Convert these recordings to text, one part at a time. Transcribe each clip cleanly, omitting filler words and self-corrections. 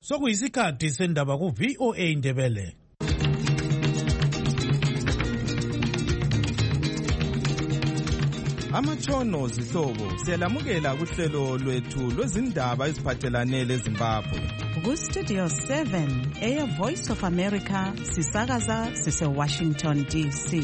Sokuyisikhathi sendaba ku-VOA Indebele. Amatshono zihlobo siyalamukela kuhlelo lwethu lwezindaba eziphathelane leZimbabwe. Ku-Studio 7 Air Voice of America sisakaza sise-Washington DC.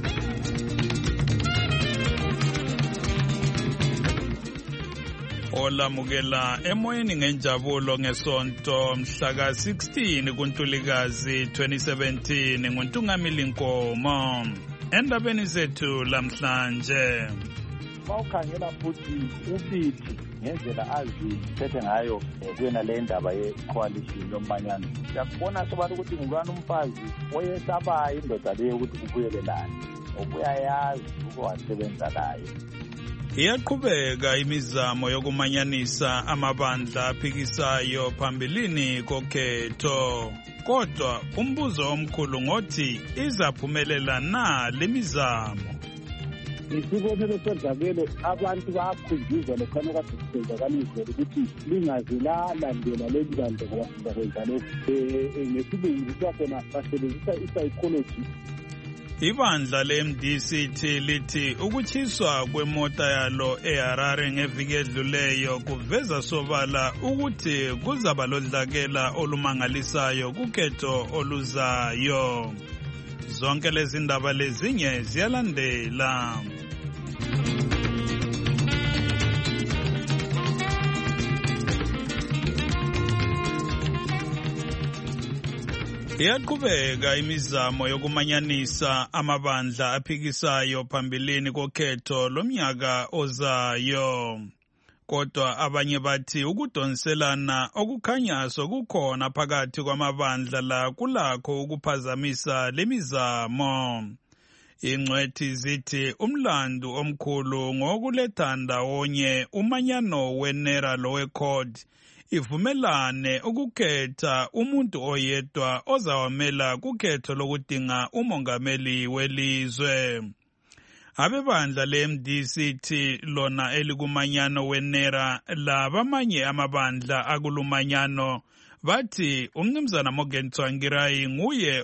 Olamukela emoyeni ngenjabulo ngesonto mhla ka-16 kuNtulikazi 2017 nguNtungamili Nkomo. Endabeni zethu lamhlanje, mawukhangela futhi ubithi ngendlela aziphethe ngayo kuyena le ndaba ye-coalition yomanyano, siyakubona sobala ukuthi ngubani umfazi oyesabayo indoda leyo ukuthi kubuyelelane, okuyayazi ukuwasebenza nayo. iyaqhubeka imizamo yokumanyanisa amabandla aphikisayo phambilini kokhetho. Kodwa umbuzo omkhulu ngothi izaphumelela na le mizamo? Isibonelo sodlakelo abantu bayakhunjuzwa lokhana kade kusenzakaliswa ukuthi lingaze lalandela leli bantu ngoba sizakwenza lokhu. Ngesilungu kuthiwa khona basebenzisa i-psychology. Ibandla le-MDC lithi ukutshiswa kwemota yalo eHarare ngeviki edluleyo kuveza sobala ukuthi kuzaba lodlakela olumangalisayo kukhetho oluzayo. Zonke lezi ndaba lezinye ziyalandela. Iyaqhubeka imizamo yokumanyanisa amabandla aphikisayo phambilini kokhetho lomnyaka ozayo. Kodwa abanye bathi ukudonselana okukhanya sokukhona phakathi kwamabandla la kulakho ukuphazamisa lemizamo. Ingcwethi zithi umlandu omkhulu ngokuletha ndawonye umanyano wenera lowe-CORD ivumelane ukukhetha umuntu oyedwa ozawamela kukhetho lokudinga umongameli welizwe. Abebandla le-MDC lona elikumanyano wenera labamanye amabandla akulumanyano bathi umnumzana Morgan Tsvangirai nguye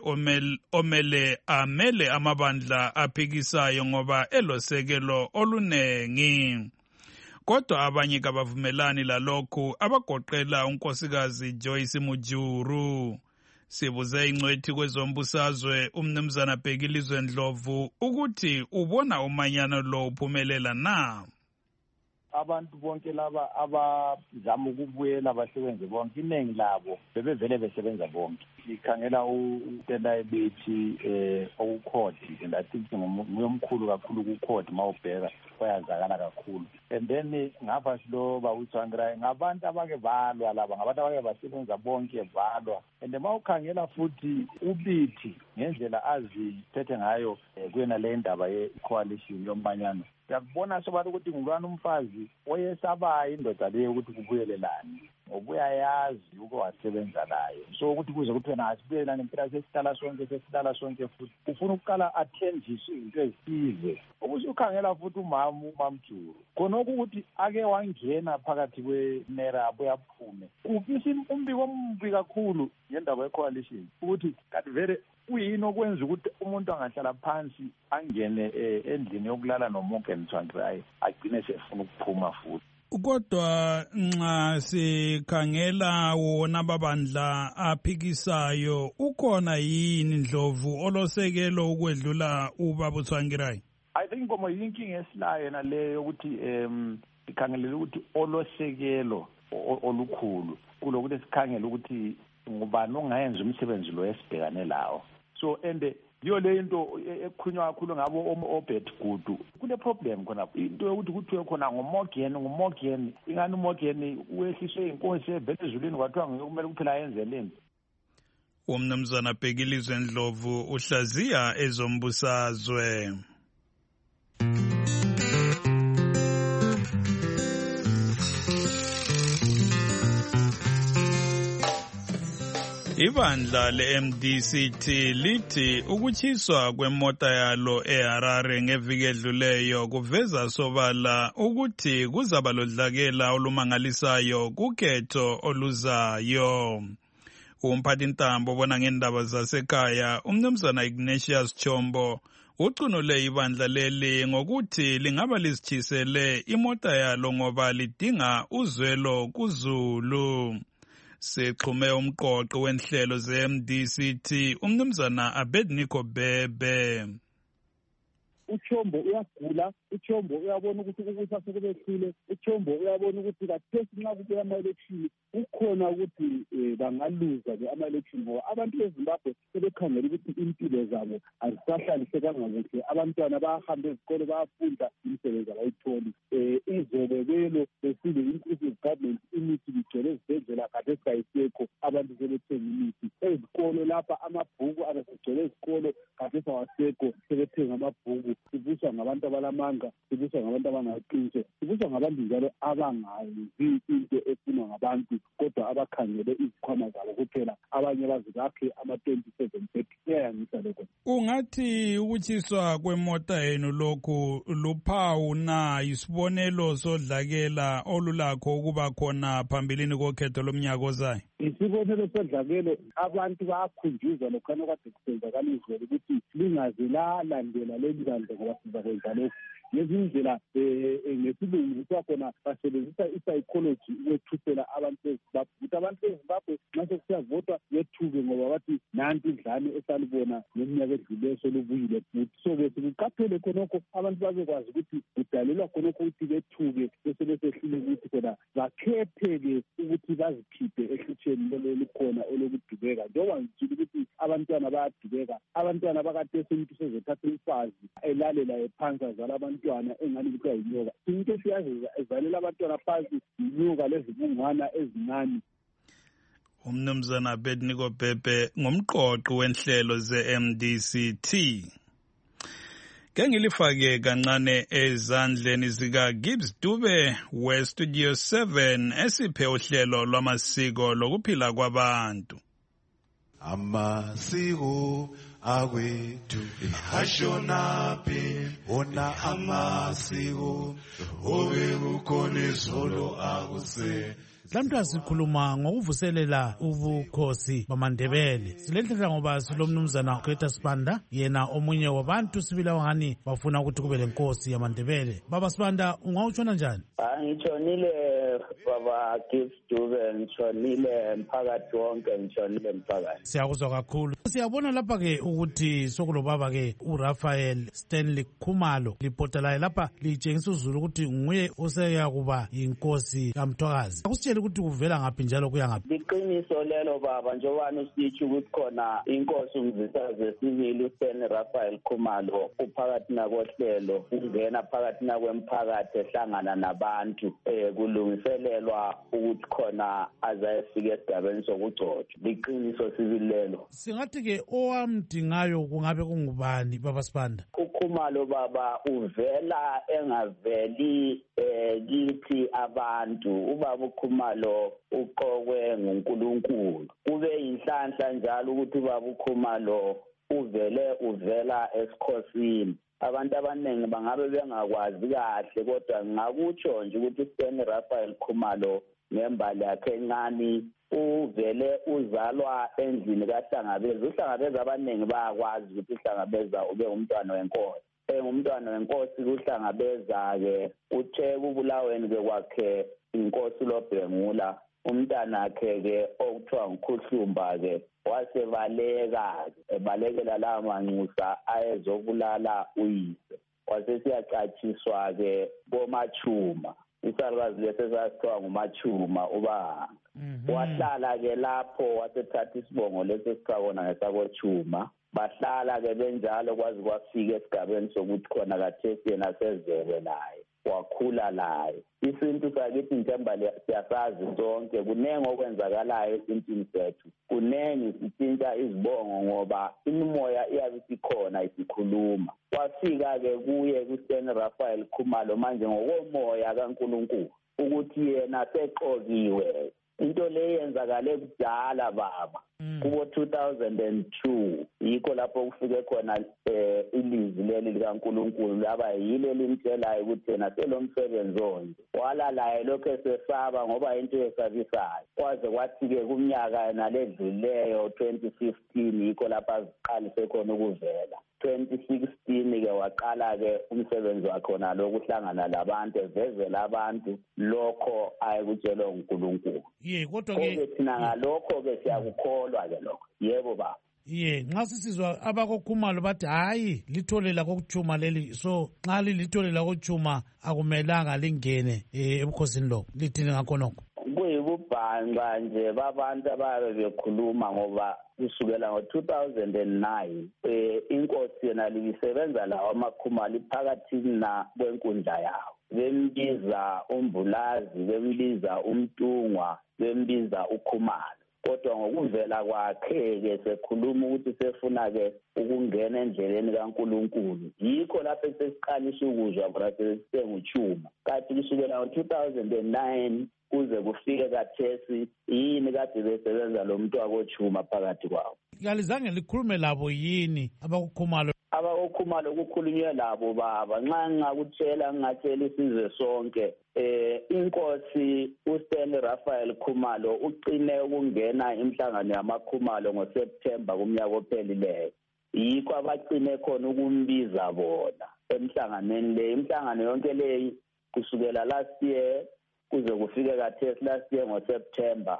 amele amabandla aphikisayo ngoba elosekelo olunengi. Kodwa abanye kabavumelani lalokhu abagoqela unkosikazi Joyce Mujuru. Sibuze ingcwethi kwezombusazwe umnumzana Bhekilizwe Ndlovu ukuthi ubona umanyano lo uphumelela na? Abantu bonke laba abazama ukubuyela basebenze bonke, iningi labo bebevele besebenza bonke. Sikhangela uTendai Biti okukhodi, and I think ngumkhulu kakhulu kukhodi mawubheka bayazakala kakhulu. And then ngapha silo bawuTsvangirai ngabantu abake balwa laba, ngabantu abake basebenza bonke balwa. And mawukhangela futhi ubithi ngendlela aziphethe ngayo kuyena le ndaba ye-coalition yomanyano, siyakubona sobala ukuthi ngubani umfazi oyesabayo indoda leyo ukuthi kubuyelelane, ngobuyayazi ukuwasebenza nayo. So ukuthi kuze kuthiwe asibuyelelane impela sesidala sonke futhi ufuna ukuqala athenjiswe into ezithize. Ukuthi ukhangela futhi umamjuru khona ukuthi ake wangena phakathi kwenera aphume kuphi umbiko ombi kakhulu ngendaba ye-coalition ukuthi kanti vele kuyini okwenza ukuthi umuntu angahlala phansi angene endlini yokulala noMorgan Tsvangirai agcine sefuna ukuphuma futhi. Kodwa nxa sikhangela wona babandla aphikisayo ukhona yini Ndlovu olosekelo ukwedlula ubaba Tsvangirai? I think como yinkinga esilayo naleyo ukuthi sikhangelela ukuthi olosekelo olukhulu kulokuthi sikhangele ukuthi ngubani ongayenza umsebenzi lo esibhekane lawo. So and yiyo le into ekhunywa kakhulu ngabo Obed Gudu. Kule problem khona into yokuthi kuthiwe khona nguMorgan ingani uMorgan uwehliswe inkosi evele ezulwini kwathiwa kumele kuphela ayenzeleni. Umnumzana Bhekilizwe Ndlovu uhlaziya ezombusazwe. Ibandla le-MDC lithi ukutshiswa kwemota yalo eHarare ngeviki edluleyo kuveza sobala ukuthi kuzaba lodlakela olumangalisayo kukhetho oluzayo. umphathintambo obona ngendaba zasekhaya umnumzana Ignatius Chombo ucunule ibandla leli ngokuthi lingaba lisitshisele imota yalo ngoba lidinga uzwelo kuZulu. Sexhume umqoqo wenhlelo ze-MDCT umnumzana Abednego Bebe. uChombo uyagula, uChombo uyabona ukuthi ukubusa sekubehlile, uChombo uyabona ukuthi kathesi nxa kubuya ama-election ukhona ukuthi bangaluza-ke ama-election ngoba abantu beZimbabwe sebekhangela ukuthi impilo zabo azisahlalisekanga kuhle, abantwana bayahambe ezikolo bayafunda, imisebenzi abayitholi. Izolo belo besile inclusive government, imithi igcwele ezibhedlela kathesi kayisekho, abantu sebethenga imithi ezikolo lapha, amabhuku abesegcwele ezikolo kathesi awasekho, sebethenga amabhuku. Sibuswa ngabantu abalamanga, sibuswa ngabantu abangaqiniso, sibuswa ngabantu njalo abangazi into efunwa ngabantu kodwa abakhangele izikhwama zabo kuphela, abanye bazi bakhe ama-27 iyayangisa lokho. Ungathi ukutshiswa kwemota yenu lokhu luphawu na isibonelo sodlakela olulakho ukuba khona phambilini kokhetho lomnyaka ozayo? Isibonelo sodlakelo, abantu bayakhunjuzwa lokhana kade kusenzakala izolo ukuthi lingaze lalandela leli bandla ngoba sizakwenza lokhu. Ngezindlela ngesilungu kuthiwa khona basebenzisa i-psychology ukwethusela abantu beZimbabwe ukuthi abantu beZimbabwe nxa sekusiyavotwa bethuke ngoba bathi nanti idlane esalibona ngeminyaka edluleyo solubuyile futhi. So besikuqaphele khonokho abantu babekwazi ukuthi kudalelwa khonokho ukuthi bethuke bese besehlile ukuthi khona bakhethe-ke ukuthi bazikhiphe ehlutsheni lelo likhona olokudubeka. Njengoba ngitshile ukuthi abantwana bayadubeka, abantwana bakade umuntu sezothatha umfazi elalela ephansi azala abantwana engani kuthiwa yinyoka. Into esiyazi ezalela abantwana phansi yinyoka lezibungwana ezincane. Umnumzana Abednego Bebe ngumqoqo wenhlelo ze-MDCT. Ngengilifake kancane ezandleni zika Gibbs Dube we-Studio 7 esiphe uhlelo lwamasiko lokuphila kwabantu. Amasiko awethu ashonaphi ona amasiko obekukhona izolo akuse. Lamhla sikhuluma ngokuvuselela ubukhosi bamaNdebele. Silenhlanhla ngoba silomnumzana Greta Sibanda, yena omunye wabantu sibila wangani bafuna ukuthi kube lenkosi yamaNdebele. Baba Sibanda, ungawutshona njani? Ngitshonile baba Gibbs Dube, ngitshonile mphakathi wonke, ngitshonile mphakathi. Siyakuzwa kakhulu. Siyabona lapha ke ukuthi sokulobaba ke uRafael Stanley Khumalo lipotalayo lapha litshengisa uZulu ukuthi nguye oseyakuba inkosi kaMthwakazi. Akusitshela ukuthi kuvela ngaphi njalo kuya ngaphi? Liqiniso lelo baba, njengobani usitsho ukuthi khona inkosi umzikazi wesibili uStan Rafael Khumalo uphakathi nakohlelo ungena phakathi nakwemphakathi ehlangana nabantu kulungiselelwa ukuthi khona azayefika esigabeni sokugcotshwa. Liqiniso sibili lelo. Singathi ke owamdingayo kungabe kungubani baba Sibanda? uKhumalo baba uvela engaveli kithi abantu. Ubaba uKhumalo uqokwe nguNkulunkulu. Kube inhlanhla njalo ukuthi ubaba uKhumalo uvela esikhosini. Abantu abaningi bangabe bengakwazi kahle kodwa ngakutsho nje ukuthi uStan Rafael Khumalo ngembali yakhe encane uvele uzalwa endlini kaHlangabeza. uHlangabeza abaningi bayakwazi ukuthi uHlangabeza ube umntwana wenkosi. Engumntwana wenkosi uHlangabeza-ke uthe kubulaweni-ke kwakhe inkosi uLobhengula, umntanakhe-ke okuthiwa nguKhuhlumba-ke wasebaleka-ke ebalekela lawo manxusa ayezobulala uyise. Wasesiyacatshiswa-ke koMachuma, isalukazi lesesathiwa nguMachuma ubahanga. Wahlala-ke lapho wasethatha isibongo lesesisakona ngesakoChuma. Bahlala-ke benjalo kwaze kwafika esigabeni sokuthi khona kathesi yena sezele naye, wakhula laye. Isintu sakithi Nthemba siyasazi sonke, kunengi okwenzakalayo esintwini sethu, kunengi sitshintsha izibongo ngoba imimoya iyabe isikhona isikhuluma. Kwafika-ke kuye kuStan Rafael Khumalo manje ngokomoya kaNkulunkulu ukuthi yena seqokiwe into leyenzakale kudala baba kubo 2002 yikho lapho kufike khona ilizwi leli likaNkulunkulu laba yile limtshelayo ukuthi yena selomsebenzi onje walalaye lokho esesaba ngoba into yesabisayo kwaze kwathi-ke kumnyaka naledluleyo 2015 yikho lapho aziqalise khona ukuvela 2016-ke waqala-ke umsebenzi wakhona lokuhlangana labantu evezela abantu lokho ayekutshelwe uNkulunkulu. Kodwa-ke thina ngalokho-ke siyakukholwa-ke lokho. Yebo baba. Nxa sisizwa abakoKhumalo bathi hayi lithole lakokuchuma leli, so nxa lilithole lakokuchuma akumelanga lingene ebukhosini lo, lithini ngakhonokho? Kuyikubhanqa nje babantu ababe bekhuluma ngoba kusukela ngo-2009 inkosi yena lisebenza lawo amaKhumalo phakathini na kwenkundla yawo. Bembiza umbulazi, bembiza umtungwa, bembiza uKhumalo. Kodwa ngokuvela kwakhe-ke sekhuluma ukuthi sefuna-ke ukungena endleleni kaNkulunkulu. Yikho lapho sesiqalisa ukuzwa bona sesenguchuma. Kanti kusukela ngo-2009 kuze kufike kathesi yini kade besebenza lo muntu wakochuma phakathi kwawo. Kalizange likhulume labo yini abakoKhumalo? AbakoKhumalo kukhulunywe labo baba. Nxa ngingakutshela ngingatshela isizwe sonke inkosi uStanley Raphael Khumalo uqine ukungena imihlangano yamaKhumalo ngoSeptember kumnyaka ophelileyo. Yikho abaqine khona ukumbiza bona emhlanganweni le. Imihlangano yonke leyi kusukela last year kuze kufike kathesi last year ngoSeptember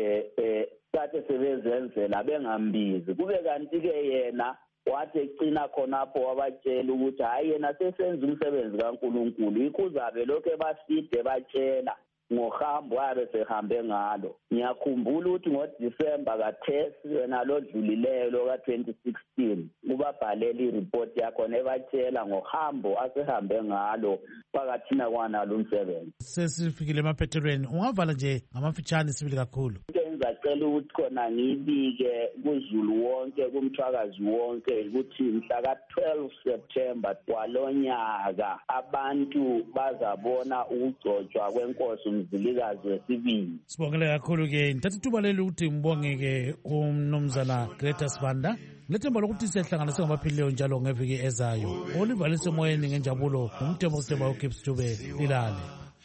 kade sebezenzela bengambizi. Kube kanti-ke yena wathi egcina khonapho wabatshela ukuthi hayi yena sesenza umsebenzi kaNkulunkulu. Yikho uzabe lokhu ebaside batshela ngohambo wabe sehambe ngalo. Ngiyakhumbula ukuthi ngoDisemba kathesi yena lodlulileyo loka-2016 ubabhalela ireport yakhona ebatshela ngohambo asehambe ngalo phakathina kwanalo umsebenzi. Sesifikile emaphethelweni, ungavala nje ngamafitshane sibili kakhulu. Ngizacela ukuthi khona ngibike kuZulu wonke kumthwakazi wonke ukuthi mhla ka-12 September kwalonyaka abantu bazabona ukugcotshwa kwenkosi umzilikazi wesibili. Sibongele kakhulu-ke ngithatha ithuba leli ukuthi ngibonge-ke umnumzana Greta Sibanda. Ngilethemba lokuthi siyahlangana singabaphileyo njalo ngeviki ezayo. Olivalise emoyeni ngenjabulo umthembo kuthemba uGibbs Dube lilale.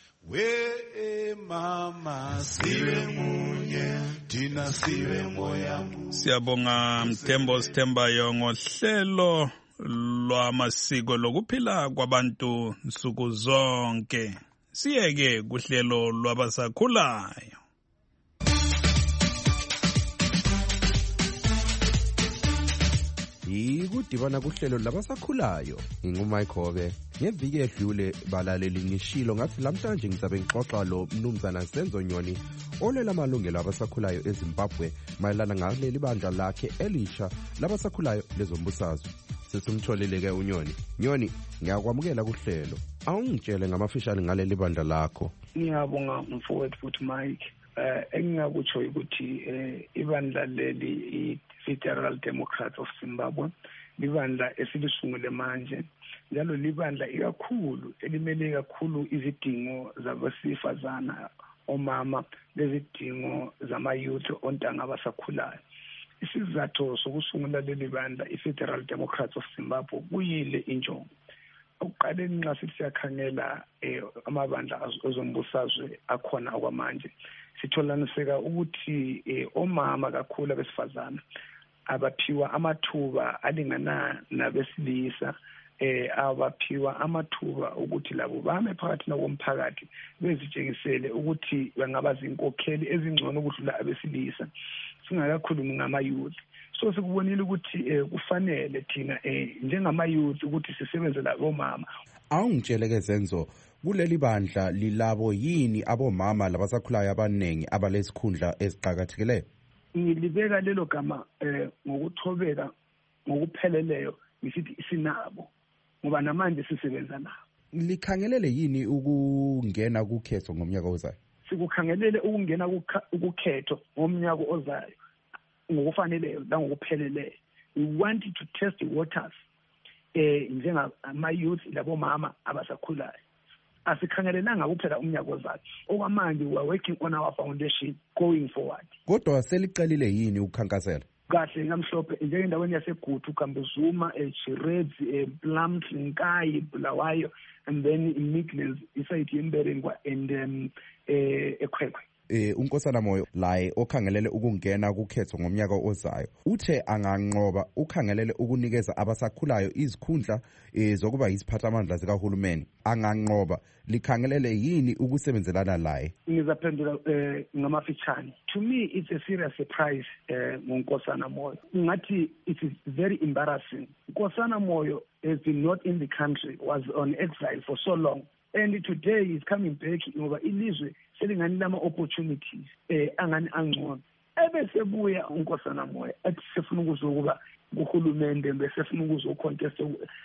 We mama sibe munye thina sibe moya. Siyabonga Mthembo Sithembayo ngohlelo lwamasiko lokuphila kwabantu nsuku zonke. Siyeke kuhlelo lwabasakhulayo. Ikudibana kuhlelo labasakhulayo nginguMaikhobe. Ngeviki edlule balaleli ngishilo ngathi lamhlanje ngizabe ngixoxa lo mnumzana Senzo Nyoni olela amalungelo abasakhulayo eZimbabwe mayelana ngaleli bandla lakhe elisha labasakhulayo lezombusazwe. Sesumtholile-ke uNyoni. Nyoni, ngiyakwamukela kuhlelo. Awungitshele ngamafishane ngaleli bandla lakho. Ngiyabonga mfowethu futhi Mike. Engingakutsho ukuthi ibandla leli i-Federal Democrats of Zimbabwe libandla esilisungule manje njalo libandla ikakhulu elimele kakhulu izidingo zabesifazana omama lezidingo zamayouth ontanga abasakhulayo. Isizathu sokusungula leli bandla i-Federal Democrats of Zimbabwe kuyile injongo. Ukuqaleni nxa sithi siyakhangela amabandla ezombusazwe akhona okwamanje sitholaniseka ukuthi omama kakhulu abesifazana abaphiwa amathuba alingana nabesilisa abaphiwa amathuba ukuthi labo bame phakathi komphakathi bezitshengisele ukuthi bangaba zinkokheli ezingcono ukudlula abesilisa singakakhulumi ngama-youth. So sikubonile ukuthi kufanele thina njengama-youth ukuthi sisebenze labo mama. Awungitshele-ke Zenzo, kuleli bandla lilabo yini abomama labasakhulayo abaningi abalesikhundla eziqhakathekileyo? Ngilibeka lelo gama ngokuthobeka ngokupheleleyo ngisithi sinabo ngoba namanje sisebenza nabo. Likhangelele yini ukungena kukhetho ngomnyaka ozayo? Sikukhangelele ukungena ukukhetho ngomnyaka ozayo ngokufaneleyo langokupheleleyo. We want to test the waters njengama-youth labomama abasakhulayo. asikhangelelanga kuphela umnyaka ozayo. Okwamanje we are working on our foundation going forward. Kodwa seliqalile yini ukukhankasela? Kahle ngamhlophe njengendaweni yaseGutu, Kambuzuma, eChiredzi, ePlumtree, Nkayi, Bulawayo, and then in Midlands iside yeMberengwa and eKhwekhwe. Unkosana Moyo laye okhangelele ukungena kukhetho ngomnyaka ozayo uthe anganqoba ukhangelele ukunikeza abasakhulayo izikhundla zokuba yisiphathamandla zikahulumeni. Anganqoba likhangelele yini ukusebenzelana laye? Ngizaphendula ngamafitshane. To me it's a serious surprise ngonkosana Moyo. Ngathi it is very embarrassing. Nkosana Moyo has been not in the country, was on exile for so long, and today he's coming back ngoba ilizwe selingani lama opportunities angani angcono. Ebesebuya unkosana Moyo athi sefuna ukuzokuba kuhulumende besefuna ukuzocontest.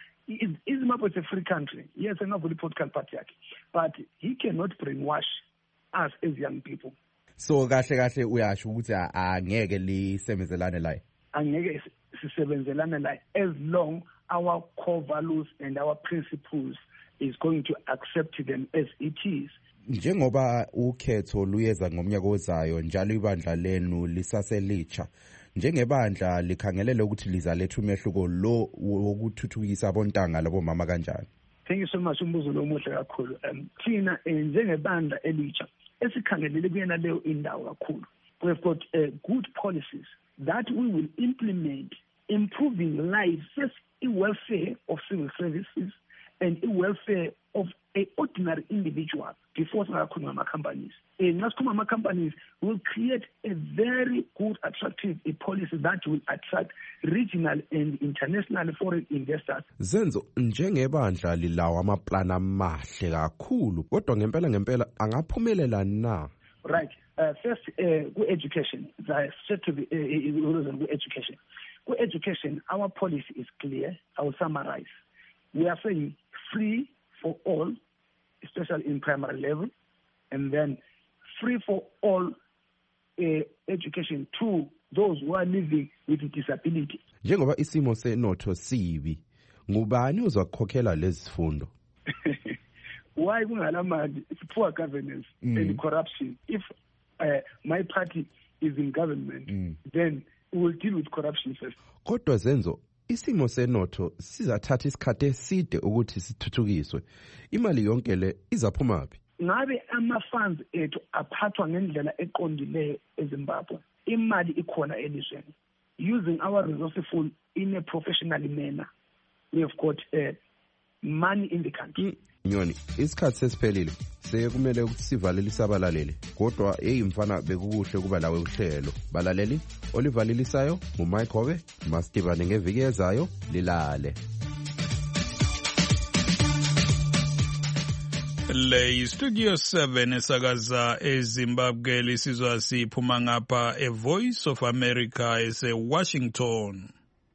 Zimbabwe is a free country. Yes, angavula political party yakhe, but he cannot brainwash us as young people. So kahle uyasho ukuthi angeke lisebenzelane laye? Angeke sisebenzelane laye as long our core values and our principles is going to accept them as it is. Njengoba ukhetho luyeza ngomnyaka ozayo njalo ibandla lenu lisaselitsha, njengebandla likhangelele ukuthi lizaletha umehluko lo wokuthuthukisa abontanga labo mama kanjani? Thank you so much, umbuzo lo muhle kakhulu. Thina njengebandla elitsha esikhangelele kuyena leyo indawo kakhulu. We have got good policies that we will implement, improving lives, first welfare of civil services and welfare of an ordinary individual before some companies. Some companies will create a very good, attractive policy that will attract regional and international foreign investors. Zenzo, njengebandla lilawa amaplana amahle kakhulu, kodwa ngempela angaphumelela na? Right. First, education. Education. Education, our policy is clear. I will summarize. We are saying free for all, especially in primary level, and then free for all education to those who are living with a disability. Njengoba isimo senotho sibi, ngubani uzakukhokhela lezi zifundo? Why kungalamali? It's poor governance and corruption. If my party is in government, then we will deal with corruption first. Kodwa Zenzo, isimo senotho sizathatha isikhathi eside ukuthi sithuthukiswe. Imali yonke le izaphumaphi? Ngabe ama-funds ethu aphathwa ngendlela eqondileyo eZimbabwe. Imali ikhona elizweni. Using our resourceful in a professional manner. We have got money in the country. Nyoni, isikhathi sesiphelile. Sekumele ukuthi sivalele isabalaleli. Kodwa mfana bekukuhle kuba lawe uhlelo. Balaleli, olivalelisayo uMike Hobe, Mastivane ngeviki ezayo lilale. Le Studio 7 esakaza eZimbabwe lisizwa siphuma ngapha eVoice of America eseWashington.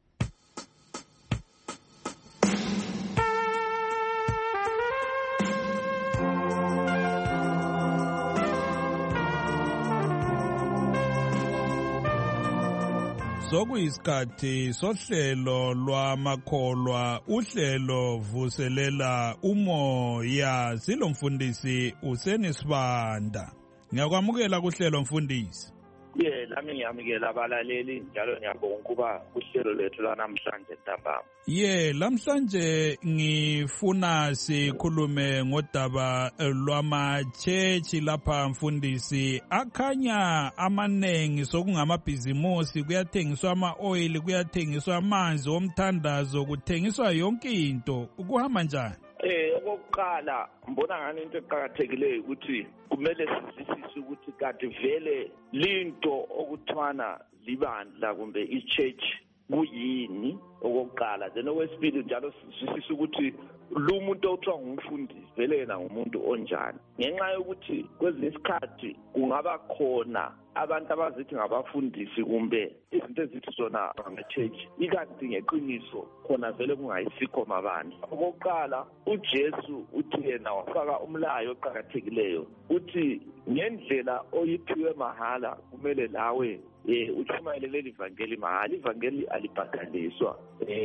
Sokuyisikhathi sohlelo lwamakholwa, uhlelo vuselela umoya. Silomfundisi uSenisibanda. Ngiyakwamukela kuhlelo mfundisi. Nami ngiyamukela abalaleli njalo ngiyabonga ukuba uhlelo lethu lanamhlanje ntambama. Lamhlanje ngifuna sikhulume ngodaba lwamachechi lapha mfundisi. Akhanya amanengi sokungamabhizimusi, kuyathengiswa ama-oil, kuyathengiswa amanzi omthandazo, kuthengiswa yonke into. Kuhamba njani? Okokuqala mbona ngani into eqhakathekileyo ukuthi kumele sizwisise ukuthi kanti vele linto okuthwana libandla kumbe ichurch kuyini okokuqala. Then okwesibili njalo sizwisise ukuthi lo muntu othiwa ngumfundisi vele yena ngumuntu onjani. Ngenxa yokuthi kwezinye isikhathi kungaba khona abantu abazithi ngabafundisi kumbe izinto ezithi zona ngama-church, ikanti ngeqiniso khona vele kungayisikho mabandla. Okokuqala uJesu uthi yena wafaka umlayo oqhakathekileyo uthi ngendlela oyiphiwe mahala kumele lawe uchumayele leli vangeli mahali, ivangeli alibhadaliswa.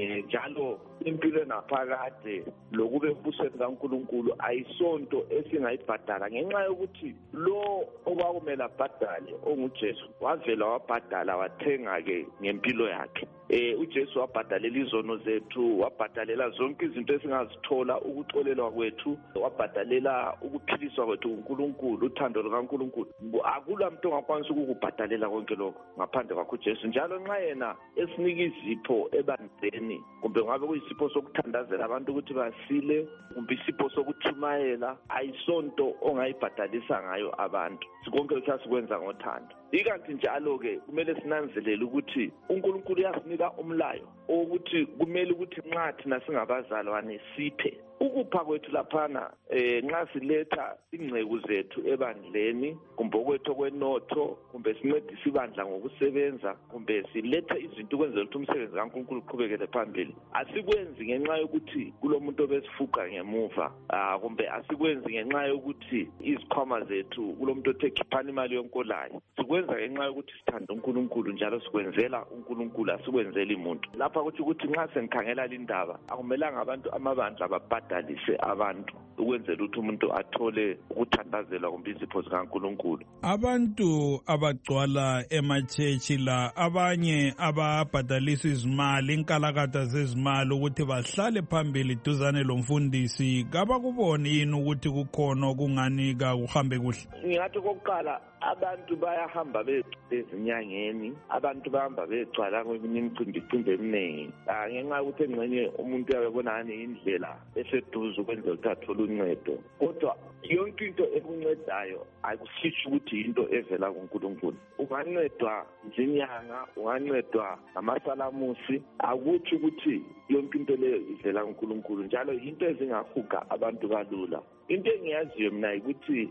Njalo impilo naphakade lokube ubusweni kaNkulunkulu ayisonto esingayibhadala ngenxa yokuthi lo obakumele abhadale onguJesu wavela wabhadala wathenga ke ngempilo yakhe. uJesu wabhadalela izono zethu, wabhadalela zonke izinto esingazithola, ukuxolelwa kwethu, wabhadalela ukuphiliswa kwethu uNkulunkulu, uthando lukaNkulunkulu. Akula muntu ongakwanisa ukubhadalela konke lokho ngaphandle kwakho uJesu. Njalo nxa yena esinika izipho ebandleni, kumbe ngabe kuyisipho sokuthandazela abantu ukuthi basile, kumbe isipho sokuthumayela, ayisonto ongayibhadalisa ngayo abantu. Sikonke lokho sikwenza ngothando. Ikanti njalo ke kumele sinanzelele ukuthi uNkulunkulu uyasinika umlayo ukuthi kumele ukuthi nxa thina singabazalwane siphe. Ukupha kwethu laphana nxa siletha ingceku zethu ebandleni, kumbe kwethu kwenotho, kumbe sincedisa ibandla ngokusebenza, kumbe siletha izinto ukwenzela ukuthi umsebenzi kaNkulunkulu uqhubekele phambili. Asikwenzi ngenxa yokuthi kulomuntu obesifuqa ngemuva, kumbe asikwenzi ngenxa yokuthi izikhwama zethu kulomuntu othe khiphani imali yonkolayo. Sikwenza ngenxa yokuthi sithanda uNkulunkulu njalo sikwenzela uNkulunkulu, asikwenzeli umuntu. Lapha ukuthi nxa sengikhangela lindaba akumelanga abantu amabandla babhadalise abantu ukwenzela ukuthi umuntu athole ukuthandazelwa kumbe izipho zikaNkulunkulu. Abantu abagcwala emachechi la, abanye ababhadalisa izimali, inkalakatha zezimali ukuthi bahlale phambili duzane lomfundisi, kabakuboni yini ukuthi kukhona okunganika kuhambe kuhle? Ngingathi kokuqala abantu bayahamba bezinyangeni, abantu bahamba begcwala kweminye imicimbi eminingi ngenxa yokuthi engxenye umuntu uyabona ngani indlela eseduze ukwenzela ukuthi athole uncedo. Kodwa yonke into ekuncedayo akusisho ukuthi into evela kuNkulunkulu. Ungancedwa izinyanga, ungancedwa ngamasalamusi, akuthi ukuthi yonke into leyo ivela kuNkulunkulu, njalo into ezingahuga abantu kalula. Into engiyaziyo mina ukuthi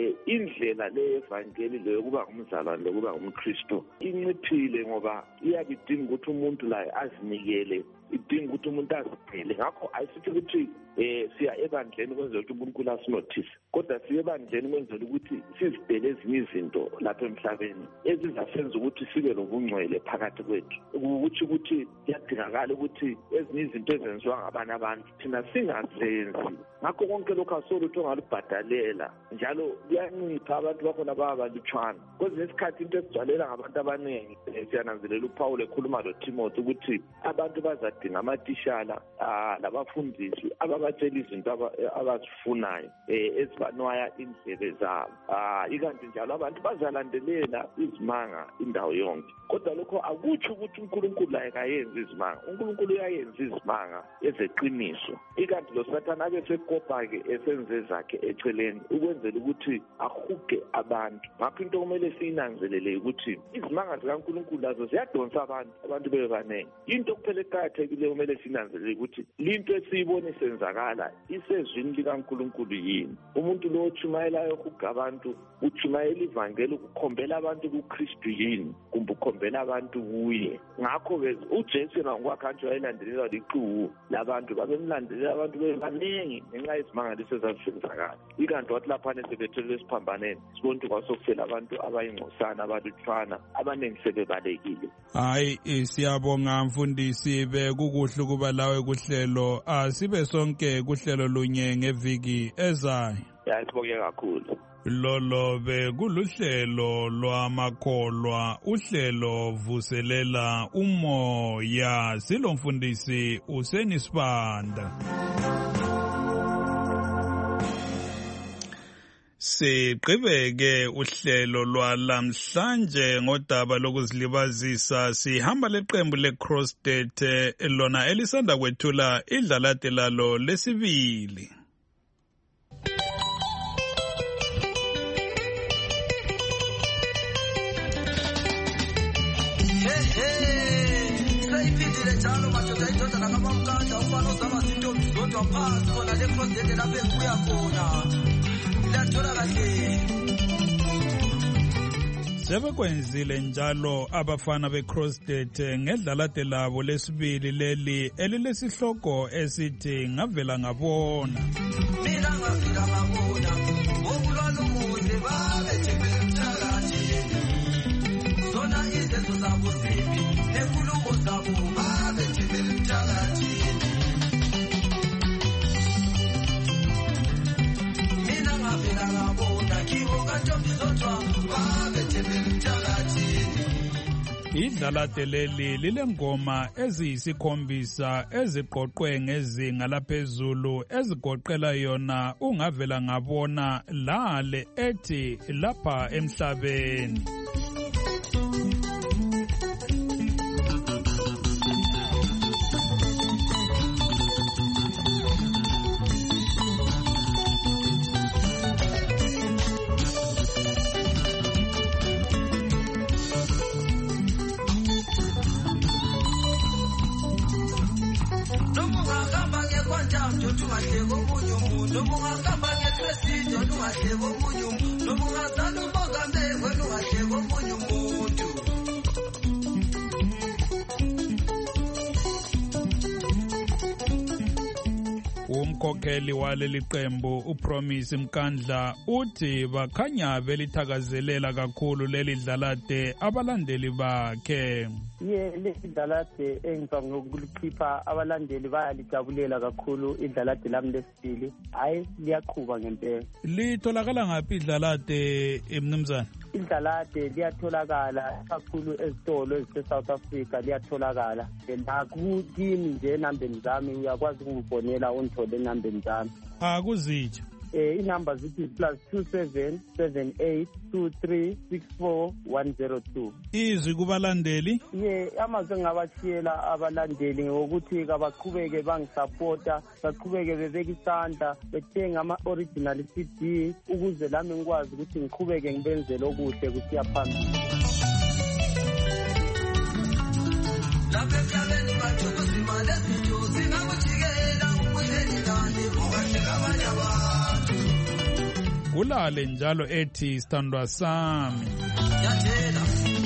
indlela le evangeli le yokuba ngumzalwane lokuba ngumKristu inciphile, ngoba iyabidinga ukuthi umuntu laye azinikele, idinga ukuthi umuntu aziphele. Ngakho ayisithi ukuthi siya ebandleni kwenzela ukuthi uNkulunkulu asinothise, kodwa siya ebandleni kwenzela ukuthi sizibhele ezinye izinto lapha emhlabeni ezizasenza ukuthi sibe lobungcwele phakathi kwethu. Ukuthi kuyadingakala ukuthi ezinye izinto ezenziwa ngabanye abantu thina singazenzi. Ngakho konke lokho asolutho ongalubhadalela, njalo kuyancipha abantu bakhona babalutshwana. Kwezinye isikhathi into esigcwalela ngabantu abaningi, siyananzelela uPaul ekhuluma loTimothy ukuthi abantu bazadinga amatishala labafundisi ababatshela izinto abazifunayo ezibanwaya indlebe zabo. Ikanti njalo abantu bazalandelela izimanga indawo yonke. Kodwa lokho akutsho ukuthi uNkulunkulu laye kayenzi izimanga. uNkulunkulu uyayenza izimanga ezeqiniso. Ikanti lo Sathane abesekopa-ke esenze zakhe eceleni ukwenzela ukuthi ahuge abantu. Ngakho into kumele siyinanzelele ukuthi izimanga zikaNkulunkulu lazo ziyadonsa abantu bebe banengi. Into kuphela eqakathekileyo kumele sinanzelele ukuthi linto esiyibona isenzakala isezwini likaNkulunkulu yini. Umuntu lo ochumayelayo uhuga abantu, uchumayela ivangeli ukukhombela abantu kuKristu yini, kumbe ukhombela abantu kuye. Ngakho-ke uJesu yena ngokwakhe wayelandelelwa liqhubu labantu, babemlandelela abantu bebaningi ngenxa yezimangaliso ezazisenzakala. Ikanti wathi laphana sebethelwe esiphambaneni sibona ukuthi kwasokufela abantu abayingcosana, abalutshwana, abaningi sebebalekile. Hayi, siyabonga mfundisi, bekukuhle ukuba lawe kuhlelo. Sibe sonke kuhlelo lunye ngeviki ezayo. Sibonge kakhulu. Lolo bekuluhlelo lwamakholwa, uhlelo vuselela umoya. Silomfundisi uSenisibanda. Siqhubeke uhlelo lwalamhlanje ngodaba lokuzilibazisa. Sihamba leqembu leCrosstet lona elisanda kwethula idlalade lalo lesibili. Sayiphendile njalo madoda idodana kabamkanda umfana ozama zintombi zodwa phansi khona leCrosstet lapho engibuya khona. Sebekwenzile njalo abafana beCrosstet ngedlalade labo lesibili leli elilesihloko esithi ngavela ngabona. Mina ngavela ngabona okulala umuze babetheke mthakathi. Zona ize idlalade leli lilengoma eziyisikhombisa eziqoqwe ngezinga laphezulu ezigoqela yona ungavela ngabona lale ethi lapha emhlabeni. Umkhokheli waleli qembu uPromise Mkandla uthi bakhanya belithakazelela kakhulu leli dlalade abalandeli bakhe. Leli dlalade engicabanga ukulikhipha abalandeli bayalijabulela kakhulu idlalade lami lesibili. Hayi liyaqhuba ngempela. Litholakala ngaphi idlalade emnumzana? Idlalade liyatholakala kakhulu ezitolo ezise-South Africa liyatholakala. La kimi nje enambeni zami uyakwazi ukungibonela ungithole enambeni zami. Akuzitsho. Inamba zithi +27 78 23 64 102. Izwi kubalandeli? Amazwi engabashiyela abalandeli ngokuthi kabaqhubeke bangisupporta, baqhubeke bebeka isandla, bethenga ama-original CD ukuze lami ngikwazi ukuthi ngiqhubeke ngibenzele okuhle kusiya phambili. Lapha emhlabeni bathukuzima lezinto zingakujikela ukweleni lani ungahleka abanye abantu. Ulale njalo ethi sithandwa sami. Yathela.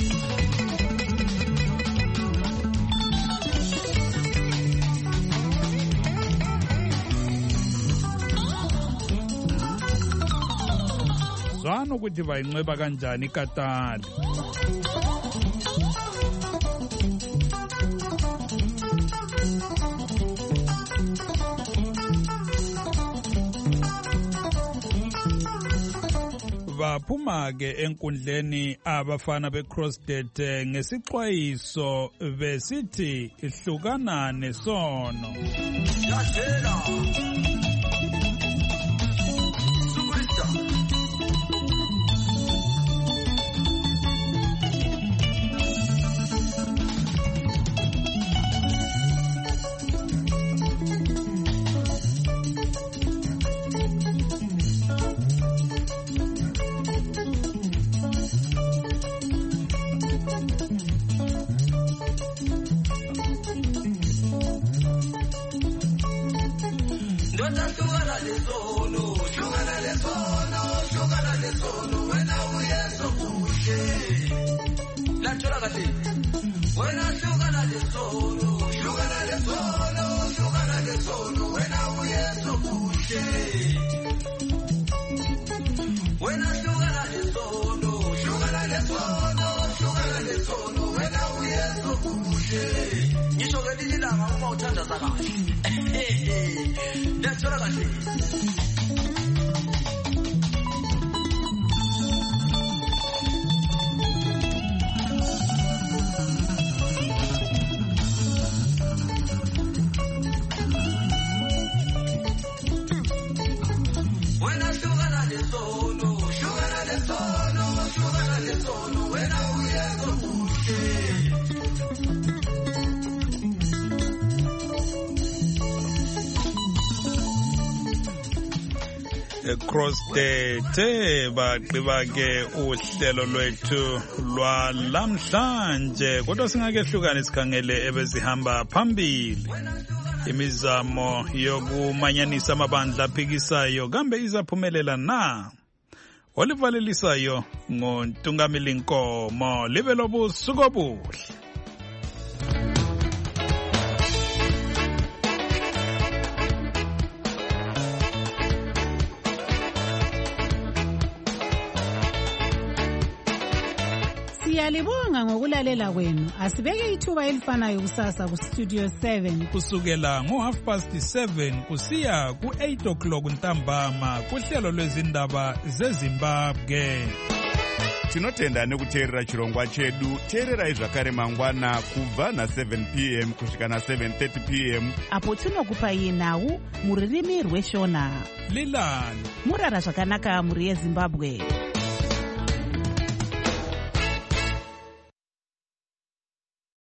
Zwana ukuthi bayinxeba kanjani iKatali. Baphuma ke enkundleni abafana beCrossdet ngesixwayiso besithi ihlukana nesono. Yathela. Crossdet bagqiba ke uhlelo lwethu lwalamhlanje kodwa singake hlukane sikhangele ebezihamba phambili imizamo yokumanyanisa amabandla aphikisayo kambe izaphumelela na olivalelisayo ngoNtungamili Nkomo libe lobusuku obuhle. Siyalibonga ngokulalela kwenu. Asibeke ithuba elifanayo kusasa ku Studio 7 kusukela ngo7:30 kusiya ku8 o'clock ntambama kuhlelo lwezindaba zeZimbabwe. tinotenda nekuteerera chirongwa chedu. Teererai zvakare mangwana kubva na7 p.m. kusvika na7:30 p.m. apo tinokupai nhau mururimi rweshona. Lilani murara zvakanaka muri yeZimbabwe.